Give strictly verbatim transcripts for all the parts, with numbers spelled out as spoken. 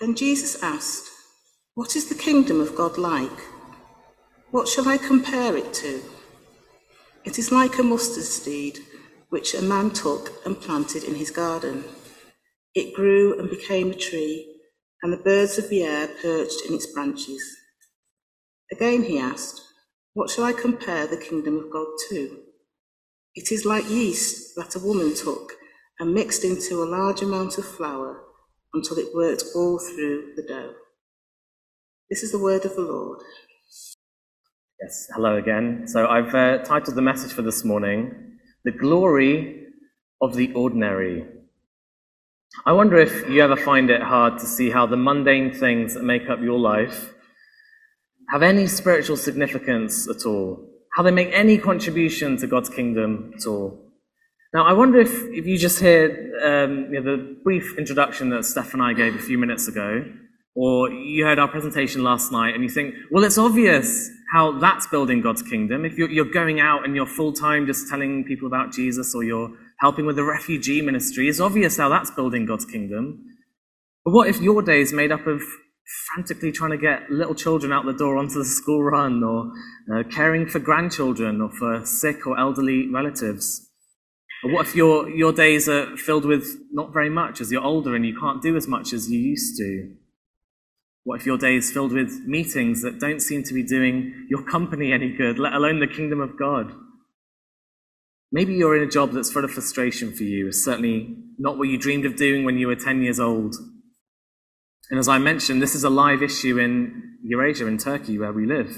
Then Jesus asked, "What is the kingdom of God like? What shall I compare it to? It is like a mustard seed, which a man took and planted in his garden. It grew and became a tree, and the birds of the air perched in its branches." Again he asked, "What shall I compare the kingdom of God to? It is like yeast that a woman took and mixed into a large amount of flour until it worked all through the dough." This is the word of the Lord. Yes, hello again. So I've uh, titled the message for this morning, "The Glory of the Ordinary." I wonder if you ever find it hard to see how the mundane things that make up your life have any spiritual significance at all, how they make any contribution to God's kingdom at all. Now, I wonder if, if you just hear um, you know, the brief introduction that Steph and I gave a few minutes ago, or you heard our presentation last night and you think, well, it's obvious how that's building God's kingdom. If you're, you're going out and you're full-time just telling people about Jesus, or you're helping with the refugee ministry, it's obvious how that's building God's kingdom. But what if your day is made up of frantically trying to get little children out the door onto the school run, or uh, caring for grandchildren or for sick or elderly relatives? Or what if your, your days are filled with not very much as you're older and you can't do as much as you used to? What if your day is filled with meetings that don't seem to be doing your company any good, let alone the kingdom of God? Maybe you're in a job that's full of frustration for you. It's certainly not what you dreamed of doing when you were ten years old. And as I mentioned, this is a live issue in Eurasia, in Turkey, where we live.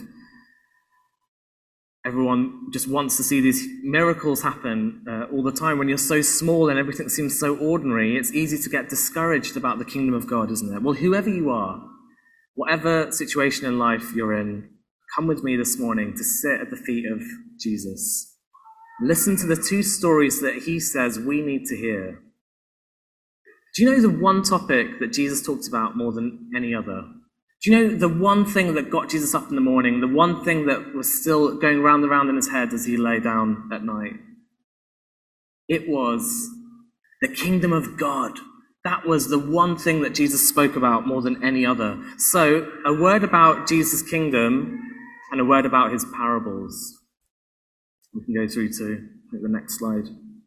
Everyone just wants to see these miracles happen uh, all the time. When you're so small and everything seems so ordinary, it's easy to get discouraged about the kingdom of God, isn't it? Well, whoever you are, whatever situation in life you're in, come with me this morning to sit at the feet of Jesus. Listen to the two stories that he says we need to hear. Do you know the one topic that Jesus talked about more than any other? Do you know the one thing that got Jesus up in the morning, the one thing that was still going round and round in his head as he lay down at night? It was the kingdom of God. That was the one thing that Jesus spoke about more than any other. So, a word about Jesus' kingdom and a word about his parables. We can go through to the next slide.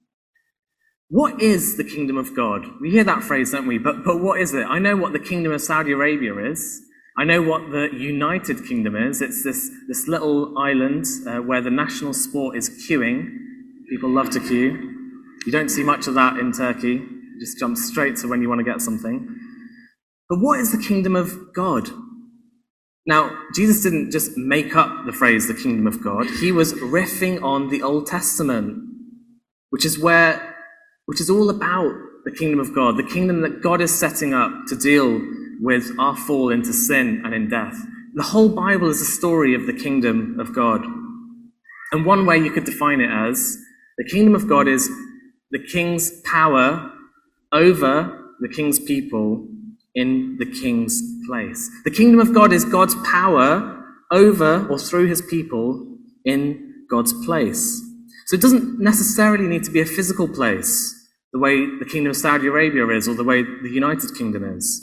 What is the kingdom of God? We hear that phrase, don't we? But, but what is it? I know what the kingdom of Saudi Arabia is. I know what the United Kingdom is. It's this, this little island uh, where the national sport is queuing. People love to queue. You don't see much of that in Turkey. You just jump straight to when you want to get something. But what is the kingdom of God? Now, Jesus didn't just make up the phrase, the kingdom of God. He was riffing on the Old Testament, which is where, which is all about the kingdom of God, the kingdom that God is setting up to deal with our fall into sin and in death. The whole Bible is a story of the kingdom of God. And one way you could define it as, the kingdom of God is the king's power over the king's people in the king's place. The kingdom of God is God's power over or through his people in God's place. So it doesn't necessarily need to be a physical place, the way the kingdom of Saudi Arabia is, or the way the United Kingdom is.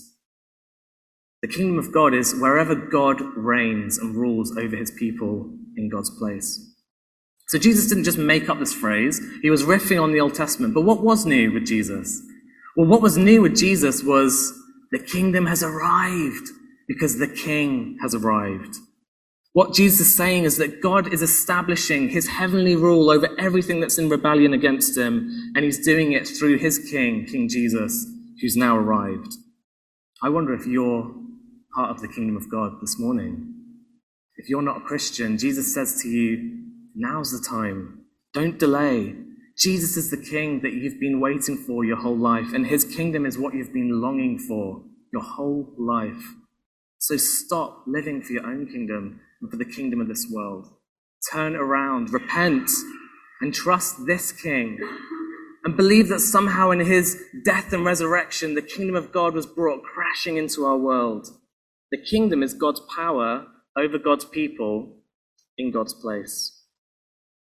The kingdom of God is wherever God reigns and rules over his people in God's place. So Jesus didn't just make up this phrase. He was riffing on the Old Testament. But what was new with Jesus? Well, what was new with Jesus was the kingdom has arrived because the king has arrived. What Jesus is saying is that God is establishing his heavenly rule over everything that's in rebellion against him, and he's doing it through his king, King Jesus, who's now arrived. I wonder if you're part of the kingdom of God this morning. If you're not a Christian, Jesus says to you, now's the time. Don't delay. Jesus is the king that you've been waiting for your whole life, and his kingdom is what you've been longing for your whole life. So stop living for your own kingdom and for the kingdom of this world. Turn around, repent, and trust this king, and believe that somehow in his death and resurrection, the kingdom of God was brought crashing into our world. The kingdom is God's power over God's people in God's place.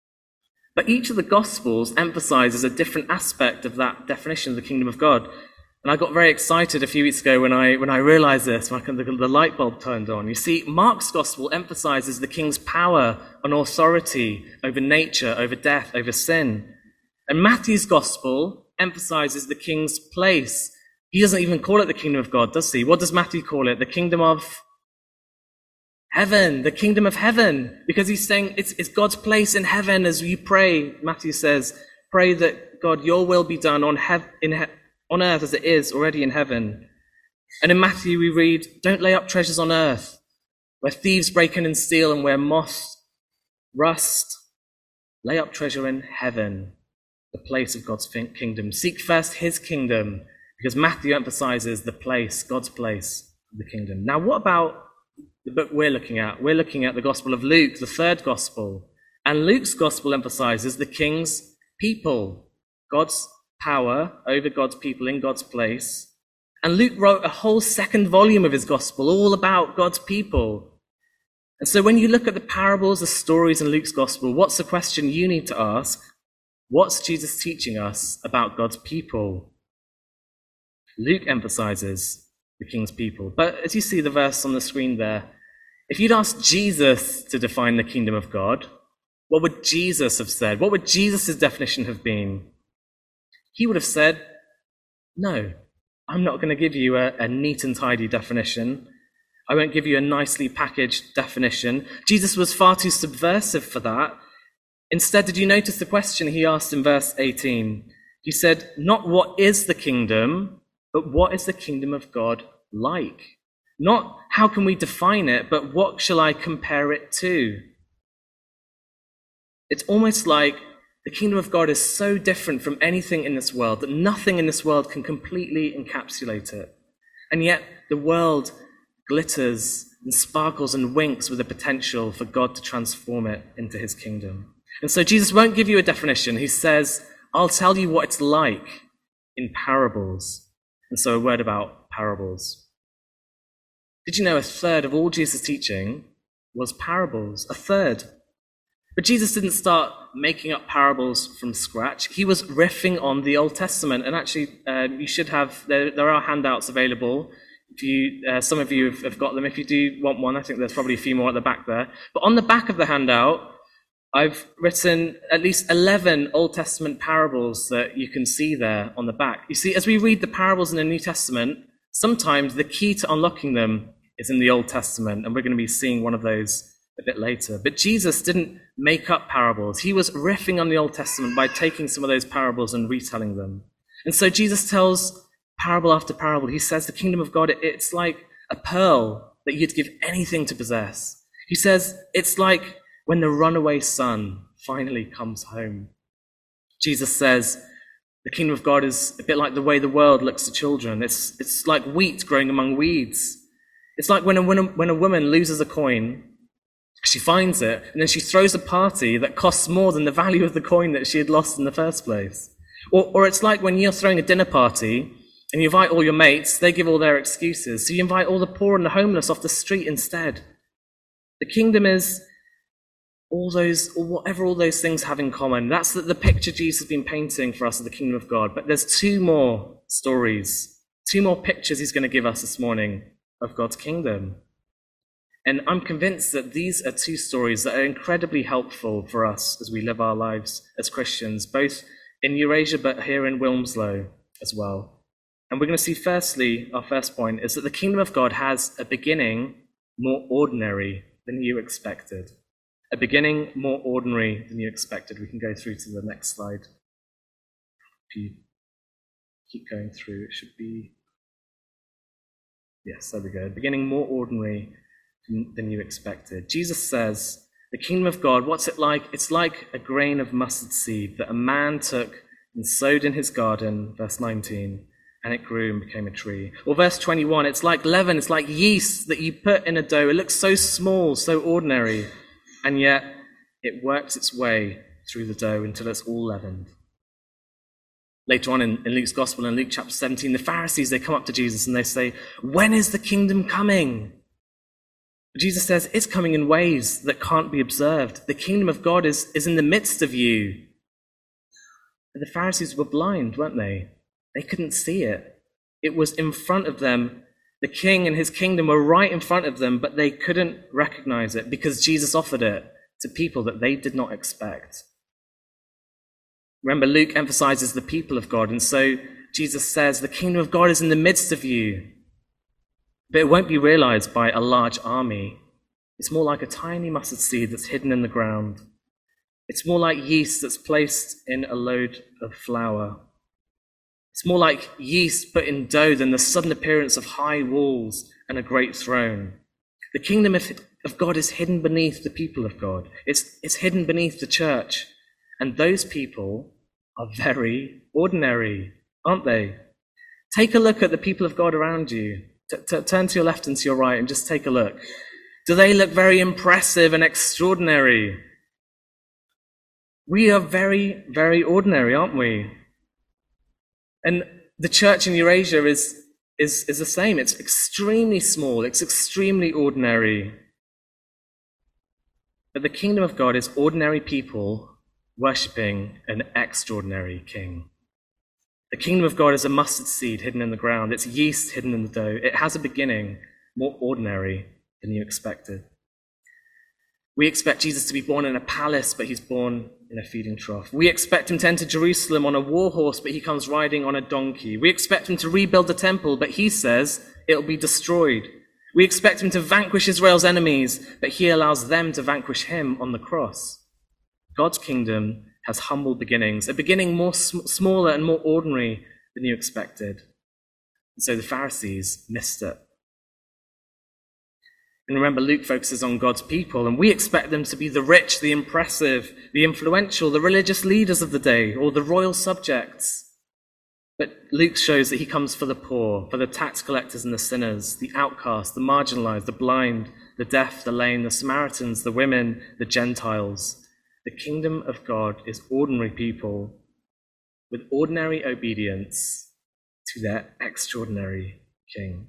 But each of the Gospels emphasizes a different aspect of that definition of the kingdom of God. And I got very excited a few weeks ago when I when I realized this, when I, the, the light bulb turned on. You see, Mark's gospel emphasizes the king's power and authority over nature, over death, over sin. And Matthew's gospel emphasizes the king's place. He doesn't even call it the kingdom of God, does he? What does Matthew call it? The kingdom of heaven, the kingdom of heaven. Because he's saying it's, it's God's place in heaven as you pray. Matthew says, pray that God, your will be done on heaven, in he- on earth as it is already in heaven. And in Matthew we read, don't lay up treasures on earth, where thieves break in and steal and where moth rust. Lay up treasure in heaven, the place of God's kingdom. Seek first his kingdom, because Matthew emphasizes the place, God's place of the kingdom. Now, what about the book we're looking at? We're looking at the Gospel of Luke, the third gospel. And Luke's gospel emphasizes the king's people, God's power over God's people in God's place. And Luke wrote a whole second volume of his gospel all about God's people. And so when you look at the parables, the stories in Luke's gospel, what's the question you need to ask? What's Jesus teaching us about God's people? Luke emphasizes the king's people. But as you see the verse on the screen there, if you'd asked Jesus to define the kingdom of God, what would Jesus have said? What would Jesus' definition have been? He would have said, no, I'm not going to give you a, a neat and tidy definition. I won't give you a nicely packaged definition. Jesus was far too subversive for that. Instead, did you notice the question he asked in verse eighteen? He said, not what is the kingdom, but what is the kingdom of God like? Not how can we define it, but what shall I compare it to? It's almost like the kingdom of God is so different from anything in this world that nothing in this world can completely encapsulate it. And yet the world glitters and sparkles and winks with the potential for God to transform it into his kingdom. And so Jesus won't give you a definition. He says, I'll tell you what it's like in parables. And so a word about parables. Did you know a third of all Jesus' teaching was parables? A third. But Jesus didn't start making up parables from scratch. He was riffing on the Old Testament. And actually, uh, you should have, there, there are handouts available. If you, uh, some of you have, have got them. If you do want one, I think there's probably a few more at the back there. But on the back of the handout, I've written at least eleven Old Testament parables that you can see there on the back. You see, as we read the parables in the New Testament, sometimes the key to unlocking them is in the Old Testament. And we're going to be seeing one of those a bit later. But Jesus didn't make up parables. He was riffing on the Old Testament by taking some of those parables and retelling them. And so Jesus tells parable after parable. He says the kingdom of God, it's like a pearl that you'd give anything to possess. He says it's like when the runaway son finally comes home. Jesus says the kingdom of God is a bit like the way the world looks to children. It's, it's like wheat growing among weeds. It's like when a, when a, when a woman loses a coin, she finds it, and then she throws a party that costs more than the value of the coin that she had lost in the first place. Or, or it's like when you're throwing a dinner party, and you invite all your mates, they give all their excuses, so you invite all the poor and the homeless off the street instead. The kingdom is all those, or whatever all those things have in common. That's the, the picture Jesus has been painting for us of the kingdom of God. But there's two more stories, two more pictures he's going to give us this morning of God's kingdom. And I'm convinced that these are two stories that are incredibly helpful for us as we live our lives as Christians, both in Eurasia but here in Wilmslow as well. And we're going to see, firstly, our first point is that the kingdom of God has a beginning more ordinary than you expected. A beginning more ordinary than you expected. We can go through to the next slide. If you keep going through, it should be... Yes, there we go. A beginning more ordinary than you expected. Jesus says, the kingdom of God, what's it like? It's like a grain of mustard seed that a man took and sowed in his garden, verse nineteen, and it grew and became a tree. Or verse twenty-one, it's like leaven, it's like yeast that you put in a dough. It looks so small, so ordinary, and yet it works its way through the dough until it's all leavened. Later on in, in Luke's gospel, in Luke chapter seventeen, the Pharisees, they come up to Jesus and they say, when is the kingdom coming? Jesus says, it's coming in ways that can't be observed. The kingdom of God is, is in the midst of you. But the Pharisees were blind, weren't they? They couldn't see it. It was in front of them. The king and his kingdom were right in front of them, but they couldn't recognize it because Jesus offered it to people that they did not expect. Remember, Luke emphasizes the people of God, and so Jesus says, the kingdom of God is in the midst of you, but it won't be realized by a large army. It's more like a tiny mustard seed that's hidden in the ground. It's more like yeast that's placed in a load of flour. It's more like yeast put in dough than the sudden appearance of high walls and a great throne. The kingdom of, of God is hidden beneath the people of God. It's, it's hidden beneath the church. And those people are very ordinary, aren't they? Take a look at the people of God around you. T- t- turn to your left and to your right and just take a look. Do they look very impressive and extraordinary? We are very, very ordinary, aren't we? And the church in Eurasia is, is, is the same. It's extremely small. It's extremely ordinary. But the kingdom of God is ordinary people worshipping an extraordinary king. The kingdom of God is a mustard seed hidden in the ground. It's yeast hidden in the dough. It has a beginning more ordinary than you expected. We expect Jesus to be born in a palace, but he's born in a feeding trough. We expect him to enter Jerusalem on a war horse, but he comes riding on a donkey. We expect him to rebuild the temple, but he says it'll be destroyed. We expect him to vanquish Israel's enemies, but he allows them to vanquish him on the cross. God's kingdom has humble beginnings, a beginning more sm- smaller and more ordinary than you expected. And so the Pharisees missed it. And remember, Luke focuses on God's people, and we expect them to be the rich, the impressive, the influential, the religious leaders of the day, or the royal subjects. But Luke shows that he comes for the poor, for the tax collectors and the sinners, the outcast, the marginalized, the blind, the deaf, the lame, the Samaritans, the women, the Gentiles. The kingdom of God is ordinary people with ordinary obedience to their extraordinary king.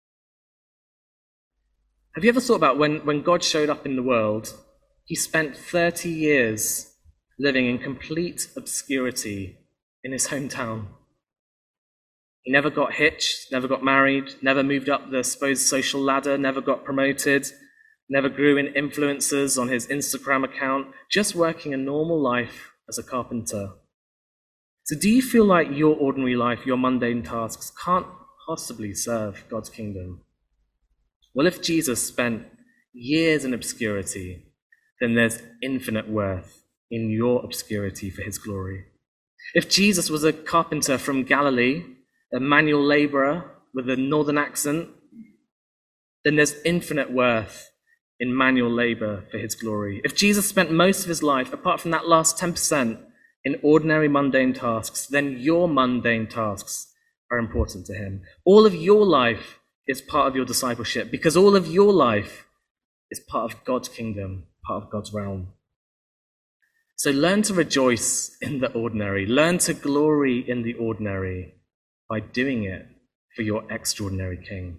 Have you ever thought about when, when God showed up in the world, he spent thirty years living in complete obscurity in his hometown? He never got hitched, never got married, never moved up the supposed social ladder, never got promoted, never grew in influencers on his Instagram account, just working a normal life as a carpenter. So do you feel like your ordinary life, your mundane tasks, can't possibly serve God's kingdom? Well, if Jesus spent years in obscurity, then there's infinite worth in your obscurity for his glory. If Jesus was a carpenter from Galilee, a manual laborer with a northern accent, then there's infinite worth in manual labor for his glory. If Jesus spent most of his life, apart from that last ten percent, in ordinary mundane tasks, then your mundane tasks are important to him. All of your life is part of your discipleship, because all of your life is part of God's kingdom, part of God's realm. So learn to rejoice in the ordinary. Learn to glory in the ordinary by doing it for your extraordinary King.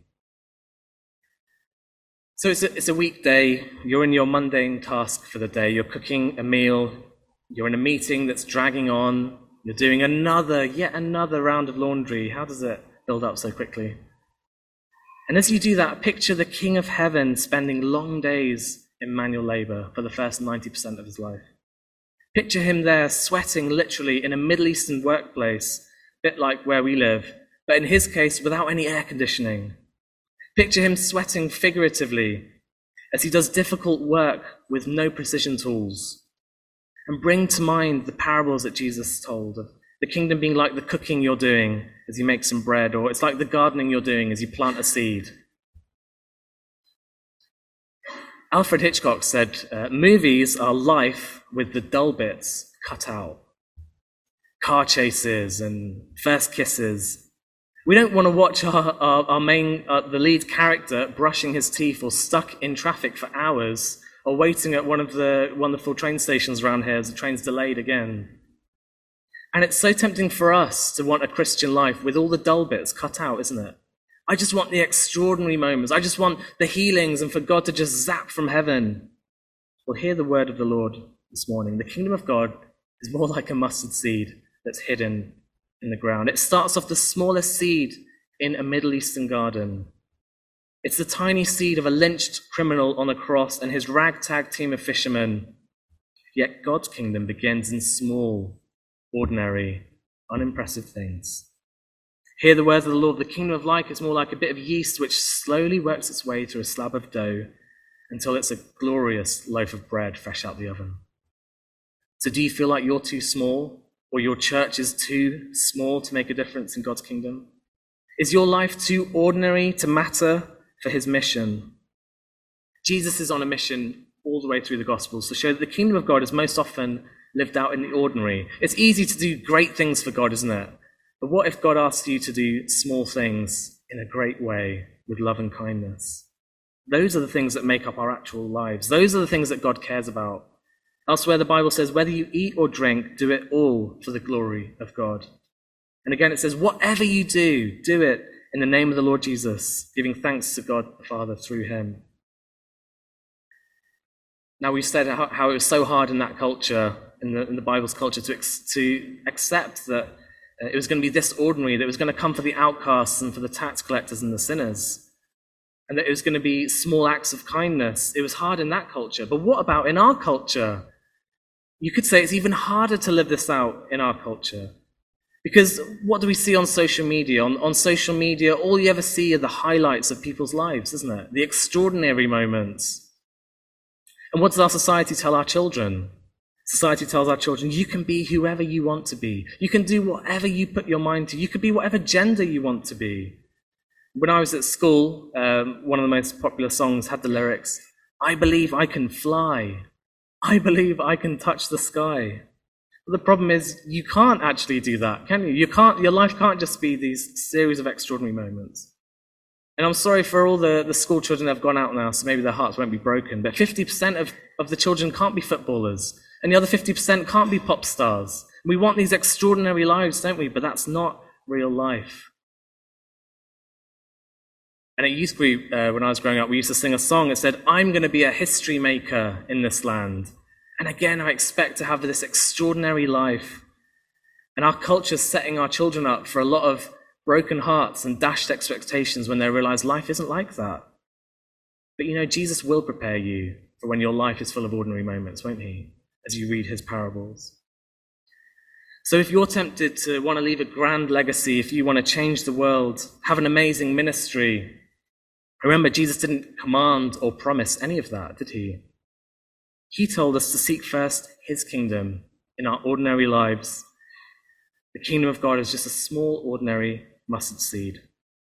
So it's a, it's a weekday. You're in your mundane task for the day. You're cooking a meal. You're in a meeting that's dragging on. You're doing another, yet another round of laundry. How does it build up so quickly? And as you do that, picture the King of Heaven spending long days in manual labor for the first ninety percent of his life. Picture him there sweating literally in a Middle Eastern workplace, a bit like where we live, but in his case, without any air conditioning. Picture him sweating figuratively as he does difficult work with no precision tools. And bring to mind the parables that Jesus told of the kingdom being like the cooking you're doing as you make some bread, or it's like the gardening you're doing as you plant a seed. Alfred Hitchcock said, uh, movies are life with the dull bits cut out. Car chases and first kisses. We don't want to watch our, our, our main, uh, the lead character brushing his teeth or stuck in traffic for hours, or waiting at one of the wonderful train stations around here as the train's delayed again. And it's so tempting for us to want a Christian life with all the dull bits cut out, isn't it? I just want the extraordinary moments. I just want the healings and for God to just zap from heaven. Well, hear the word of the Lord this morning. The kingdom of God is more like a mustard seed that's hidden in the ground. It starts off the smallest seed in a Middle Eastern garden. It's the tiny seed of a lynched criminal on a cross and his ragtag team of fishermen. Yet God's kingdom begins in small, ordinary, unimpressive things. Hear the words of the Lord. The kingdom of life is more like a bit of yeast which slowly works its way through a slab of dough until it's a glorious loaf of bread fresh out the oven. So do you feel like you're too small, or your church is too small to make a difference in God's kingdom? Is your life too ordinary to matter for his mission? Jesus is on a mission all the way through the Gospels to show that the kingdom of God is most often lived out in the ordinary. It's easy to do great things for God, isn't it? But what if God asks you to do small things in a great way with love and kindness? Those are the things that make up our actual lives. Those are the things that God cares about. Elsewhere, the Bible says, whether you eat or drink, do it all for the glory of God. And again, it says, whatever you do, do it in the name of the Lord Jesus, giving thanks to God the Father through him. Now, we've said how, how it was so hard in that culture, in the, in the Bible's culture, to, ex, to accept that uh, it was going to be this ordinary, that it was going to come for the outcasts and for the tax collectors and the sinners, and that it was going to be small acts of kindness. It was hard in that culture. But what about in our culture? You could say it's even harder to live this out in our culture. Because what do we see on social media? On, on social media, all you ever see are the highlights of people's lives, isn't it? The extraordinary moments. And what does our society tell our children? Society tells our children, you can be whoever you want to be. You can do whatever you put your mind to. You can be whatever gender you want to be. When I was at school, um, one of the most popular songs had the lyrics, I believe I can fly. I believe I can touch the sky. But the problem is you can't actually do that, can you? You can't. Your life can't just be these series of extraordinary moments. And I'm sorry for all the, the school children that have gone out now, so maybe their hearts won't be broken, but fifty percent of, of the children can't be footballers, and the other fifty percent can't be pop stars. We want these extraordinary lives, don't we? But that's not real life. And at youth group, uh, when I was growing up, we used to sing a song that said, I'm going to be a history maker in this land. And again, I expect to have this extraordinary life. And our culture's setting our children up for a lot of broken hearts and dashed expectations when they realize life isn't like that. But you know, Jesus will prepare you for when your life is full of ordinary moments, won't he? As you read his parables. So if you're tempted to want to leave a grand legacy, if you want to change the world, have an amazing ministry, remember, Jesus didn't command or promise any of that, did he? He told us to seek first his kingdom in our ordinary lives. The kingdom of God is just a small, ordinary mustard seed.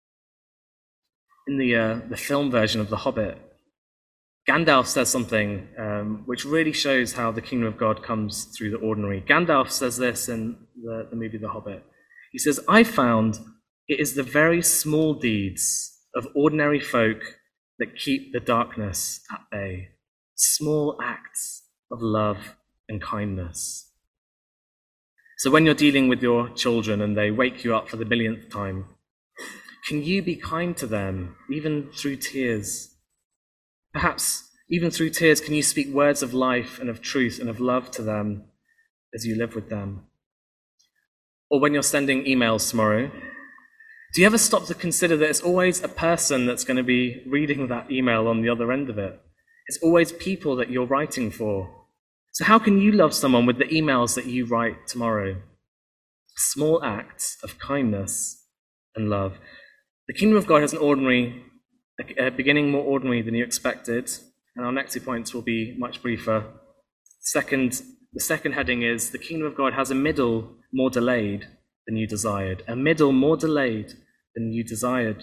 In the, uh, the film version of The Hobbit, Gandalf says something um, which really shows how the kingdom of God comes through the ordinary. Gandalf says this in the, the movie The Hobbit. He says, I found it is the very small deeds of ordinary folk that keep the darkness at bay. Small acts of love and kindness. So when you're dealing with your children and they wake you up for the millionth time, can you be kind to them, even through tears? Perhaps even through tears, can you speak words of life and of truth and of love to them as you live with them? Or when you're sending emails tomorrow, do you ever stop to consider that it's always a person that's going to be reading that email on the other end of it? It's always people that you're writing for. So how can you love someone with the emails that you write tomorrow? Small acts of kindness and love. The kingdom of God has an ordinary, a beginning more ordinary than you expected, and our next two points will be much briefer. Second, the second heading is the kingdom of God has a middle more delayed than you desired. A middle more delayed than you desired.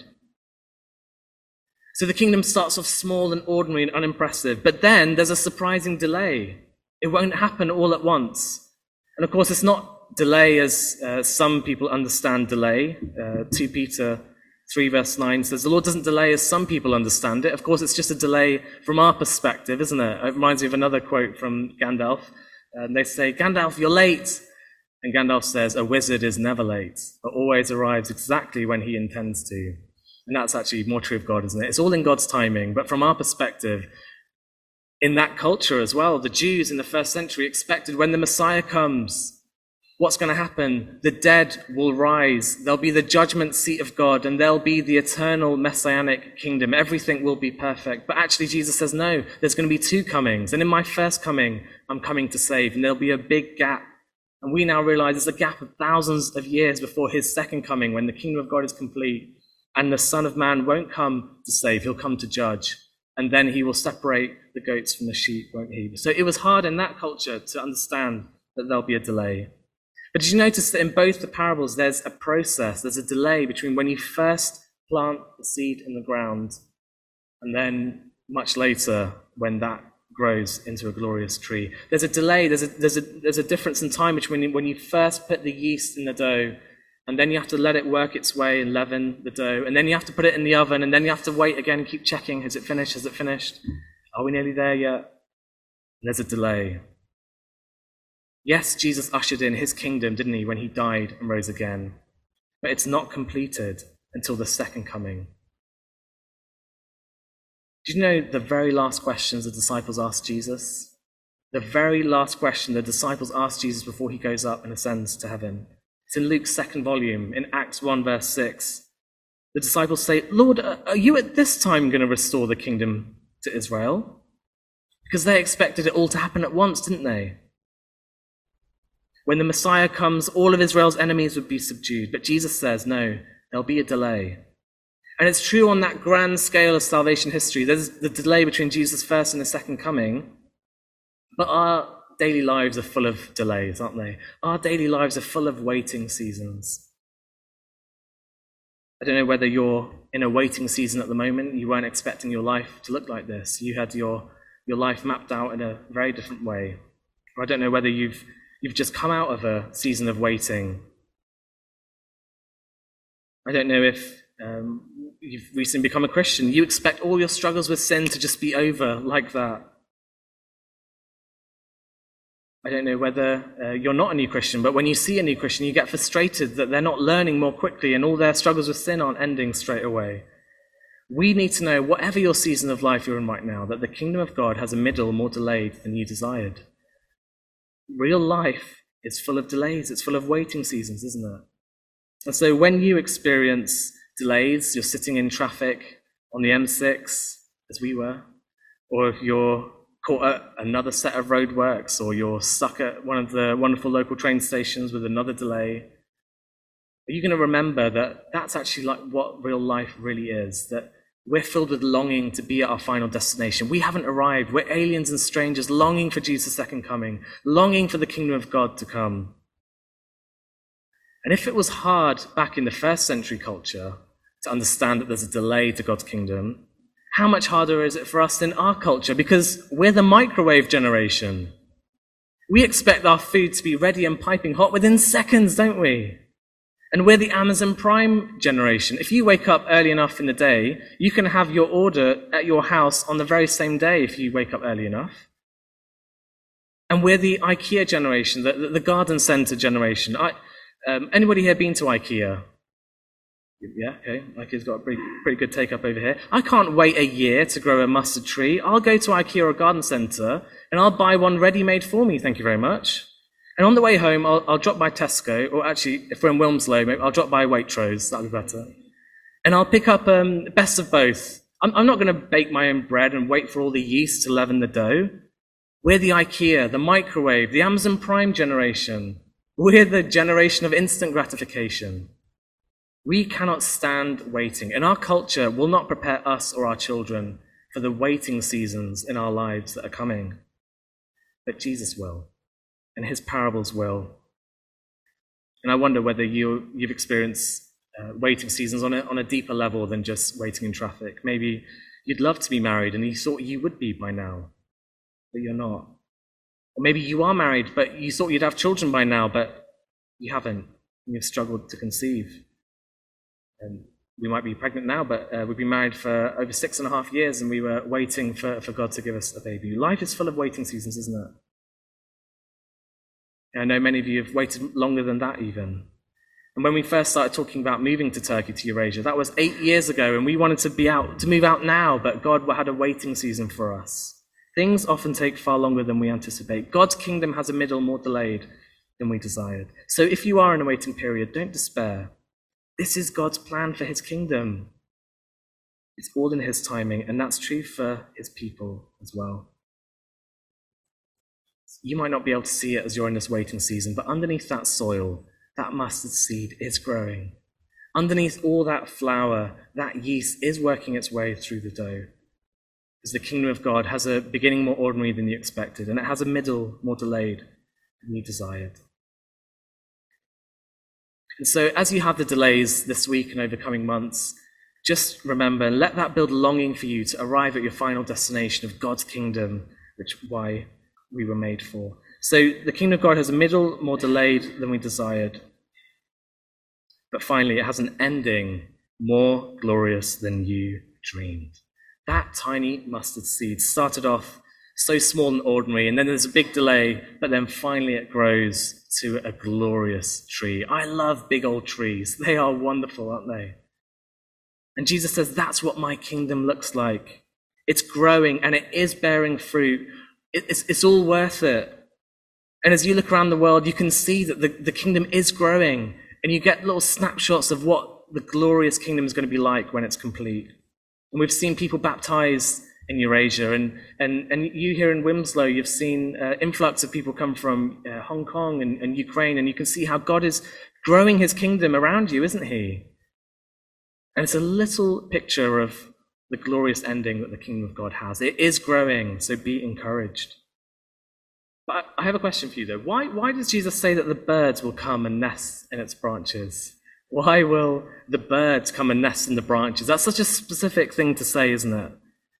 So the kingdom starts off small and ordinary and unimpressive, but then there's a surprising delay. It won't happen all at once. And of course, it's not delay as uh, some people understand delay. Uh, Second Peter three verse nine says, the Lord doesn't delay as some people understand it. Of course, it's just a delay from our perspective, isn't it? It reminds me of another quote from Gandalf. And they say, Gandalf, you're late. And Gandalf says, a wizard is never late, but always arrives exactly when he intends to. And that's actually more true of God, isn't it? It's all in God's timing. But from our perspective, in that culture as well, the Jews in the first century expected when the Messiah comes, What's going to happen? The dead will rise. There'll be the judgment seat of God, and there'll be the eternal messianic kingdom. Everything will be perfect. But actually, Jesus says, no, there's going to be two comings. And in my first coming, I'm coming to save. And there'll be a big gap. And we now realize there's a gap of thousands of years before his second coming, when the kingdom of God is complete. And the Son of Man won't come to save. He'll come to judge. And then he will separate the goats from the sheep, won't he? So it was hard in that culture to understand that there'll be a delay. But did you notice that in both the parables, there's a process, there's a delay between when you first plant the seed in the ground and then much later when that grows into a glorious tree. There's a delay, there's a, there's a, there's a difference in time between when you first put the yeast in the dough and then you have to let it work its way and leaven the dough, and then you have to put it in the oven, and then you have to wait again and keep checking, has it finished, has it finished? Are we nearly there yet? There's a delay. Yes, Jesus ushered in his kingdom, didn't he, when he died and rose again. But it's not completed until the second coming. Did you know the very last questions the disciples asked Jesus? The very last question the disciples asked Jesus before he goes up and ascends to heaven. It's in Luke's second volume, in Acts one, verse six. The disciples say, Lord, are you at this time going to restore the kingdom to Israel? Because they expected it all to happen at once, didn't they? When the Messiah comes, all of Israel's enemies would be subdued. But Jesus says, no, there'll be a delay. And it's true on that grand scale of salvation history. There's the delay between Jesus' first and his second coming. But our daily lives are full of delays, aren't they? Our daily lives are full of waiting seasons. I don't know whether you're in a waiting season at the moment. You weren't expecting your life to look like this. You had your, your life mapped out in a very different way. Or I don't know whether you've You've just come out of a season of waiting. I don't know if um, you've recently become a Christian. You expect all your struggles with sin to just be over like that. I don't know whether uh, you're not a new Christian, but when you see a new Christian, you get frustrated that they're not learning more quickly and all their struggles with sin aren't ending straight away. We need to know, whatever your season of life you're in right now, that the kingdom of God has a middle more delayed than you desired. Real life is full of delays. It's full of waiting seasons, isn't it? And so when you experience delays, you're sitting in traffic on the M six, as we were, or if you're caught at another set of roadworks, or you're stuck at one of the wonderful local train stations with another delay, are you going to remember that that's actually like what real life really is, that we're filled with longing to be at our final destination. We haven't arrived. We're aliens and strangers longing for Jesus' second coming, longing for the kingdom of God to come. And if it was hard back in the first century culture to understand that there's a delay to God's kingdom, how much harder is it for us in our culture? Because we're the microwave generation. We expect our food to be ready and piping hot within seconds, don't we? And we're the Amazon Prime generation. If you wake up early enough in the day, you can have your order at your house on the very same day if you wake up early enough. And we're the IKEA generation, the, the garden centre generation. I, um, anybody here been to IKEA? Yeah, okay. IKEA's got a pretty, pretty good take-up over here. I can't wait a year to grow a mustard tree. I'll go to IKEA or a garden centre and I'll buy one ready-made for me, thank you very much. And on the way home, I'll, I'll drop by Tesco, or actually, if we're in Wilmslow, maybe I'll drop by Waitrose, that'll be better. And I'll pick up um, best of both. I'm, I'm not going to bake my own bread and wait for all the yeast to leaven the dough. We're the IKEA, the microwave, the Amazon Prime generation. We're the generation of instant gratification. We cannot stand waiting, and our culture will not prepare us or our children for the waiting seasons in our lives that are coming. But Jesus will. And his parables will. And I wonder whether you, you've experienced uh, waiting seasons on a, on a deeper level than just waiting in traffic. Maybe you'd love to be married and you thought you would be by now, but you're not. Or maybe you are married, but you thought you'd have children by now, but you haven't. And you've struggled to conceive. And we might be pregnant now, but uh, we've been married for over six and a half years and we were waiting for, for God to give us a baby. Life is full of waiting seasons, isn't it? I know many of you have waited longer than that even. And when we first started talking about moving to Turkey, to Eurasia, that was eight years ago, and we wanted to be out, to move out now, but God had a waiting season for us. Things often take far longer than we anticipate. God's kingdom has a middle more delayed than we desired. So if you are in a waiting period, don't despair. This is God's plan for his kingdom. It's all in his timing, and that's true for his people as well. You might not be able to see it as you're in this waiting season, but underneath that soil, that mustard seed is growing. Underneath all that flour, that yeast is working its way through the dough. As the kingdom of God has a beginning more ordinary than you expected, and it has a middle more delayed than you desired. And so as you have the delays this week and over coming months, just remember, let that build longing for you to arrive at your final destination of God's kingdom, which is why we were made for. So the kingdom of God has a middle more delayed than we desired. But finally, it has an ending more glorious than you dreamed. That tiny mustard seed started off so small and ordinary, and then there's a big delay, but then finally it grows to a glorious tree. I love big old trees. They are wonderful, aren't they? And Jesus says, that's what my kingdom looks like. It's growing and it is bearing fruit. It's, it's all worth it. And as you look around the world, you can see that the, the kingdom is growing, and you get little snapshots of what the glorious kingdom is going to be like when it's complete. And we've seen people baptized in Eurasia, and, and, and you here in Winslow, you've seen uh, influx of people come from uh, Hong Kong and, and Ukraine, and you can see how God is growing his kingdom around you, isn't he? And it's a little picture of the glorious ending that the kingdom of God has. It is growing, so be encouraged. But I have a question for you, though. Why, why does Jesus say that the birds will come and nest in its branches? Why will the birds come and nest in the branches? That's such a specific thing to say, isn't it?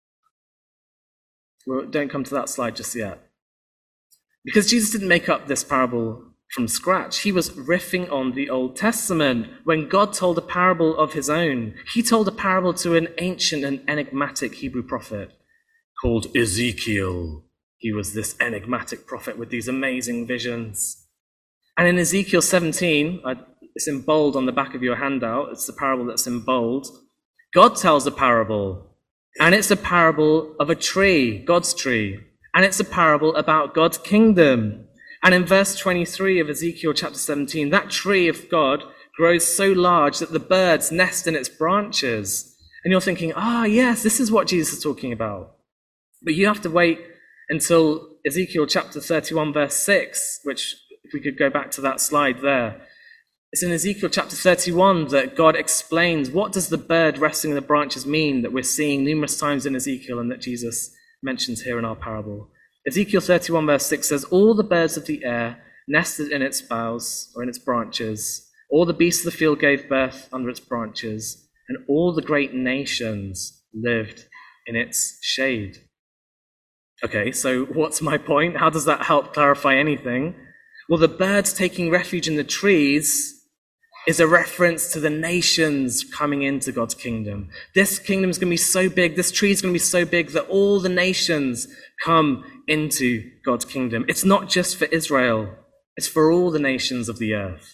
Well, don't come to that slide just yet. Because Jesus didn't make up this parable from scratch. He was riffing on the Old Testament. When God told a parable of his own, he told a parable to an ancient and enigmatic Hebrew prophet called Ezekiel. He was this enigmatic prophet with these amazing visions. And in Ezekiel seventeen, it's in bold on the back of your handout, it's the parable that's in bold, God tells a parable, and it's a parable of a tree, God's tree, and it's a parable about God's kingdom. And in verse twenty-three of Ezekiel chapter seventeen, that tree of God grows so large that the birds nest in its branches. And you're thinking, ah, yes, this is what Jesus is talking about. But you have to wait until Ezekiel chapter thirty-one, verse six, which, if we could go back to that slide there. It's in Ezekiel chapter thirty-one that God explains what does the bird resting in the branches mean that we're seeing numerous times in Ezekiel and that Jesus mentions here in our parable. Ezekiel thirty-one, verse six says, all the birds of the air nested in its boughs or in its branches, all the beasts of the field gave birth under its branches, and all the great nations lived in its shade. Okay, so what's my point? How does that help clarify anything? Well, the birds taking refuge in the trees is a reference to the nations coming into God's kingdom. This kingdom is going to be so big, this tree is going to be so big that all the nations come into God's kingdom. It's not just for Israel, it's for all the nations of the earth.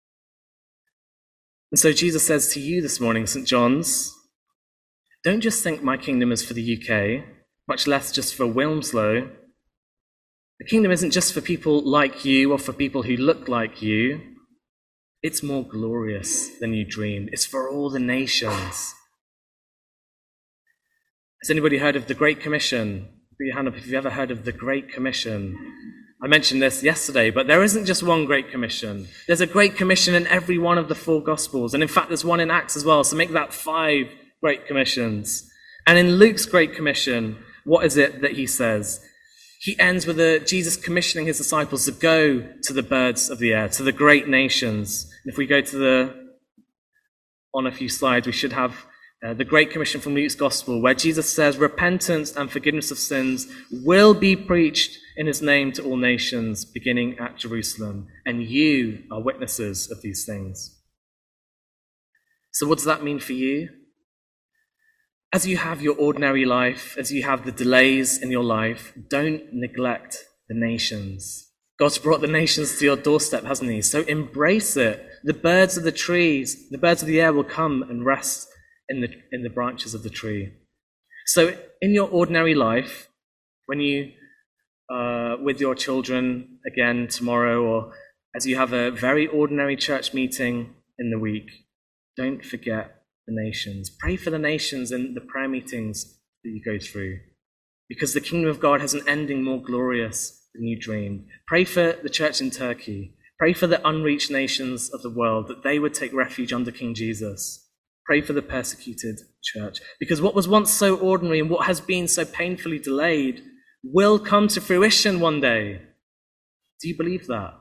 And so Jesus says to you this morning, Saint John's, don't just think my kingdom is for the U K, much less just for Wilmslow. The kingdom isn't just for people like you or for people who look like you. It's more glorious than you dreamed. It's for all the nations. Has anybody heard of the Great Commission? Put your hand up if you've ever heard of the Great Commission. I mentioned this yesterday, but there isn't just one Great Commission. There's a Great Commission in every one of the four Gospels. And in fact, there's one in Acts as well. So make that five Great Commissions. And in Luke's Great Commission, what is it that he says? He ends with a, Jesus commissioning his disciples to go to the birds of the air, to the great nations. If we go to the, on a few slides, we should have uh, the Great Commission from Luke's Gospel, where Jesus says repentance and forgiveness of sins will be preached in his name to all nations, beginning at Jerusalem. And you are witnesses of these things. So what does that mean for you? As you have your ordinary life, as you have the delays in your life, don't neglect the nations. God's brought the nations to your doorstep, hasn't he? So embrace it. The birds of the trees, the birds of the air will come and rest in the, in the branches of the tree. So in your ordinary life, when you, uh, with your children again tomorrow, or as you have a very ordinary church meeting in the week, don't forget the nations. Pray for the nations in the prayer meetings that you go through, because the kingdom of God has an ending more glorious than you dreamed. Pray for the church in Turkey. Pray for the unreached nations of the world, that they would take refuge under King Jesus. Pray for the persecuted church, because what was once so ordinary and what has been so painfully delayed will come to fruition one day. Do you believe that?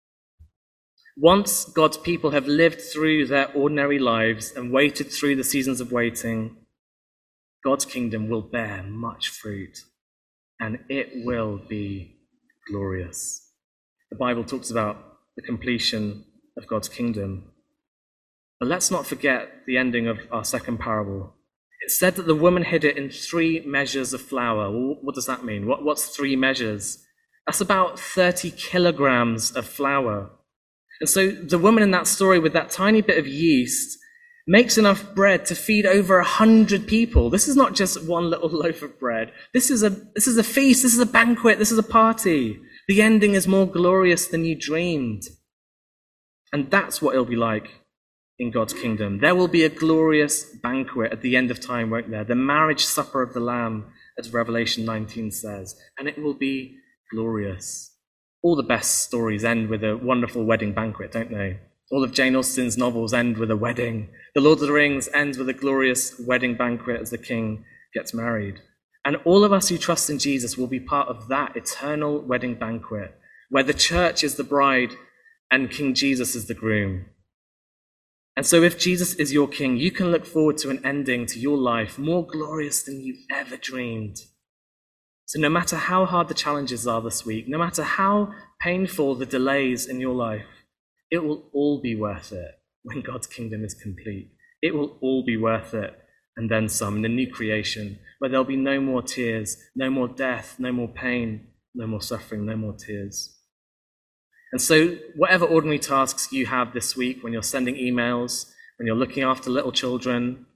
Once God's people have lived through their ordinary lives and waited through the seasons of waiting, God's kingdom will bear much fruit, and it will be glorious. The Bible talks about the completion of God's kingdom. But let's not forget the ending of our second parable. It said that the woman hid it in three measures of flour. Well, what does that mean? What, what's three measures? That's about thirty kilograms of flour. And so the woman in that story with that tiny bit of yeast makes enough bread to feed over a hundred people. This is not just one little loaf of bread. This is a, this is a feast. This is a banquet. This is a party. The ending is more glorious than you dreamed. And that's what it'll be like in God's kingdom. There will be a glorious banquet at the end of time, won't there? The marriage supper of the Lamb, as Revelation nineteen says. And it will be glorious. All the best stories end with a wonderful wedding banquet, don't they? All of Jane Austen's novels end with a wedding. The Lord of the Rings ends with a glorious wedding banquet as the king gets married. And all of us who trust in Jesus will be part of that eternal wedding banquet, where the church is the bride and King Jesus is the groom. And so if Jesus is your king, you can look forward to an ending to your life more glorious than you've ever dreamed. So no matter how hard the challenges are this week, no matter how painful the delays in your life, it will all be worth it when God's kingdom is complete. It will all be worth it, and then some, in the new creation, where there'll be no more tears, no more death, no more pain, no more suffering, no more tears. And so whatever ordinary tasks you have this week, when you're sending emails, when you're looking after little children,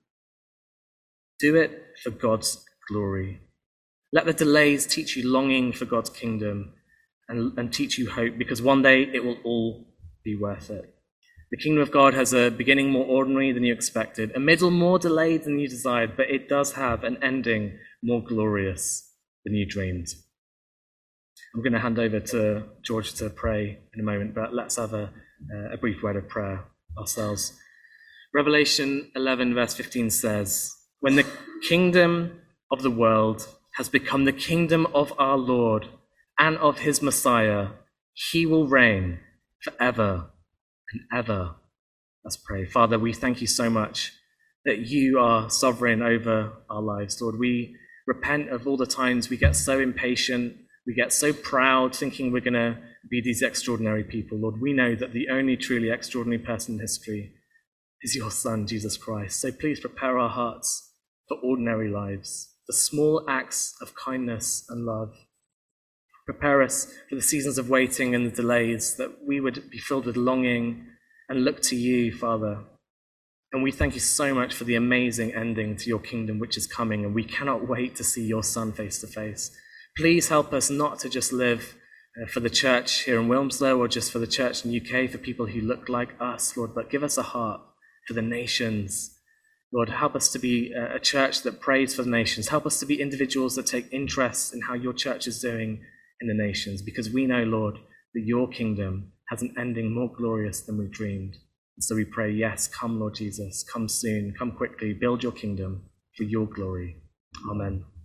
do it for God's glory. Let the delays teach you longing for God's kingdom and, and teach you hope, because one day it will all be worth it. The kingdom of God has a beginning more ordinary than you expected, a middle more delayed than you desired, but it does have an ending more glorious than you dreamed. I'm going to hand over to George to pray in a moment, but let's have a, a brief word of prayer ourselves. Revelation eleven verse fifteen says, "When the kingdom of the world has become the kingdom of our Lord and of his Messiah, he will reign forever and ever." Let's pray. Father, we thank you so much that you are sovereign over our lives. Lord, we repent of all the times we get so impatient, we get so proud, thinking we're going to be these extraordinary people. Lord, we know that the only truly extraordinary person in history is your Son, Jesus Christ. So please prepare our hearts for ordinary lives, for small acts of kindness and love. Prepare us for the seasons of waiting and the delays, that we would be filled with longing and look to you, Father. And we thank you so much for the amazing ending to your kingdom, which is coming, and we cannot wait to see your Son face to face. Please help us not to just live uh, for the church here in Wilmslow or just for the church in the U K, for people who look like us, Lord, but give us a heart for the nations. Lord, help us to be a church that prays for the nations. Help us to be individuals that take interest in how your church is doing in the nations, because we know, Lord, that your kingdom has an ending more glorious than we dreamed. And so we pray, yes, come, Lord Jesus, come soon, come quickly, build your kingdom for your glory. Amen.